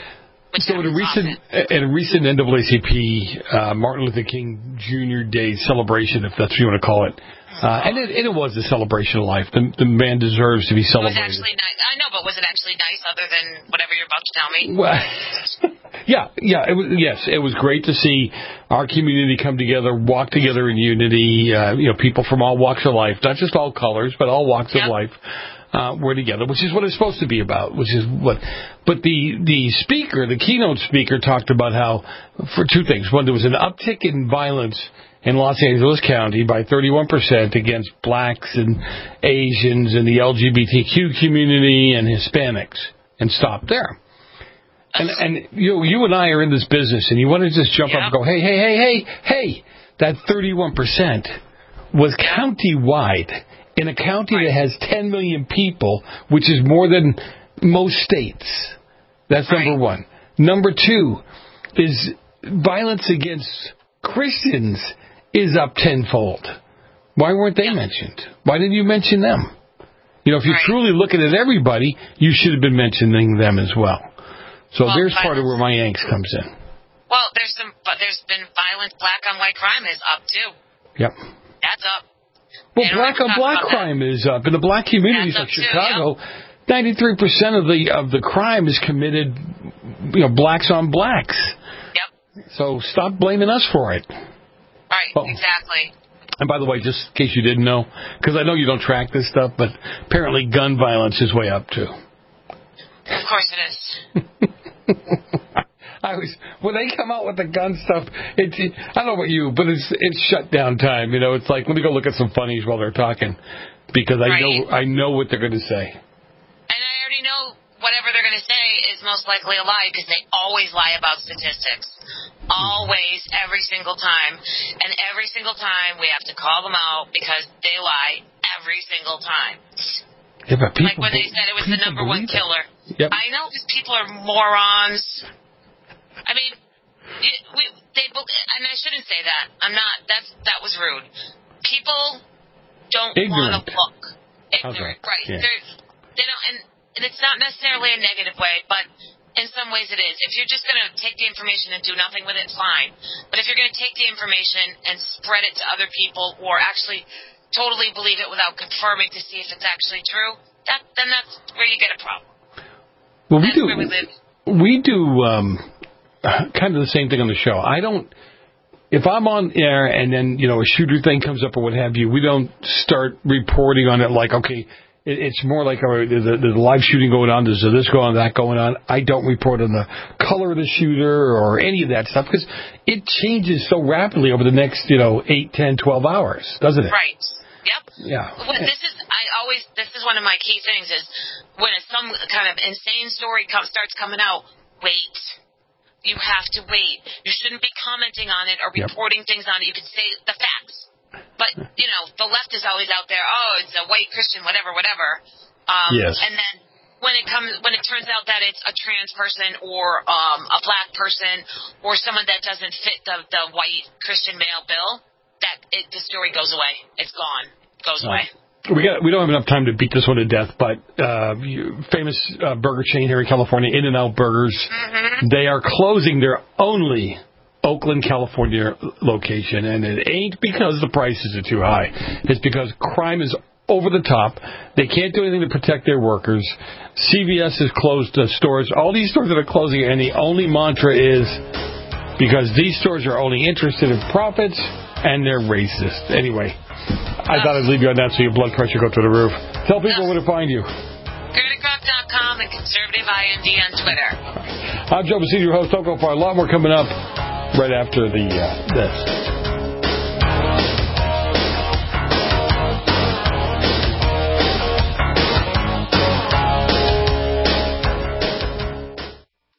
So at a recent at a recent N double A C P uh, Martin Luther King Junior Day celebration, if that's what you want to call it, uh, and, it, and it was a celebration of life. The, the man deserves to be celebrated. It was actually nice. I know, but was it actually nice other than whatever you're about to tell me? Well, yeah, yeah. It was, yes, it was great to see our community come together, walk together in unity. Uh, you know, people from all walks of life, not just all colors, but all walks yep. of life. Uh, we're together, which is what it's supposed to be about, which is what, but the, the speaker, the keynote speaker talked about how, for two things. One, there was an uptick in violence in Los Angeles County by thirty-one percent against blacks and Asians and the L G B T Q community and Hispanics, and stop there. And, and you, you and I are in this business, and you want to just jump yeah. up and go, hey, hey, hey, hey, hey, that thirty-one percent was county-wide. In a county right. that has ten million people, which is more than most states. That's right. number one. Number two is violence against Christians is up tenfold. Why weren't they yeah. mentioned? Why didn't you mention them? You know, if you're right. truly looking at everybody, you should have been mentioning them as well. So well, there's violence. part of where my angst comes in. Well, there's some, but there's been violence. Black on white crime is up too. Yep. That's up. Well, black on black crime that. is up. In the black communities like Chicago, ninety-three percent of the of the crime is committed, you know, blacks on blacks. Yep. So stop blaming us for it. Right, well, exactly. And by the way, just in case you didn't know, because I know you don't track this stuff, but apparently gun violence is way up, too. Of course it is. I was when they come out with the gun stuff. It's it, I don't know about you, but it's it's shutdown time. You know, it's like let me go look at some funnies while they're talking because I right. know I know what they're going to say. And I already know whatever they're going to say is most likely a lie because they always lie about statistics. Always, every single time, and every single time we have to call them out because they lie every single time. Yeah, but people, like when they said it was the number one killer. Yep. I know because people are morons. I mean, we, they, and I shouldn't say that. I'm not. That's that was rude. People don't want to look ignorant, okay. right? Yeah. They're, they don't, and, and it's not necessarily a negative way, but in some ways it is. If you're just going to take the information and do nothing with it, fine. But if you're going to take the information and spread it to other people, or actually totally believe it without confirming to see if it's actually true, that then that's where you get a problem. Well, we that's do. Where we live. We do. Um, kind of the same thing on the show. I don't, if I'm on air and then, you know, a shooter thing comes up or what have you, we don't start reporting on it like, okay, it, it's more like oh, there's, a, there's a live shooting going on, there's a this going on, that going on. I don't report on the color of the shooter or any of that stuff because it changes so rapidly over the next, you know, eight, ten, twelve hours, doesn't it? Right. Yep. Yeah. Well, this is, I always, this is one of my key things is when some kind of insane story comes, starts coming out, wait. You have to wait. You shouldn't be commenting on it or reporting yep. things on it. You can say the facts. But, you know, the left is always out there, oh, it's a white Christian, whatever, whatever. Um, yes. And then when it comes, when it turns out that it's a trans person or um, a black person or someone that doesn't fit the, the white Christian male bill, that it, the story goes away. It's gone. It goes away. We got. We don't have enough time to beat this one to death, but uh, famous uh, burger chain here in California, In-N-Out Burgers, mm-hmm. they are closing their only Oakland, California location, and it ain't because the prices are too high. It's because crime is over the top. They can't do anything to protect their workers. C V S has closed uh, stores. All these stores that are closing, and the only mantra is because these stores are only interested in profits and they're racist. Anyway. I thought I'd leave you on that so your blood pressure go through the roof. Tell people where to find you. Gerda Croft dot com and Conservative I N D on Twitter. I'm Joe Basidio, your host. Don't go far. A lot more coming up right after the uh, this.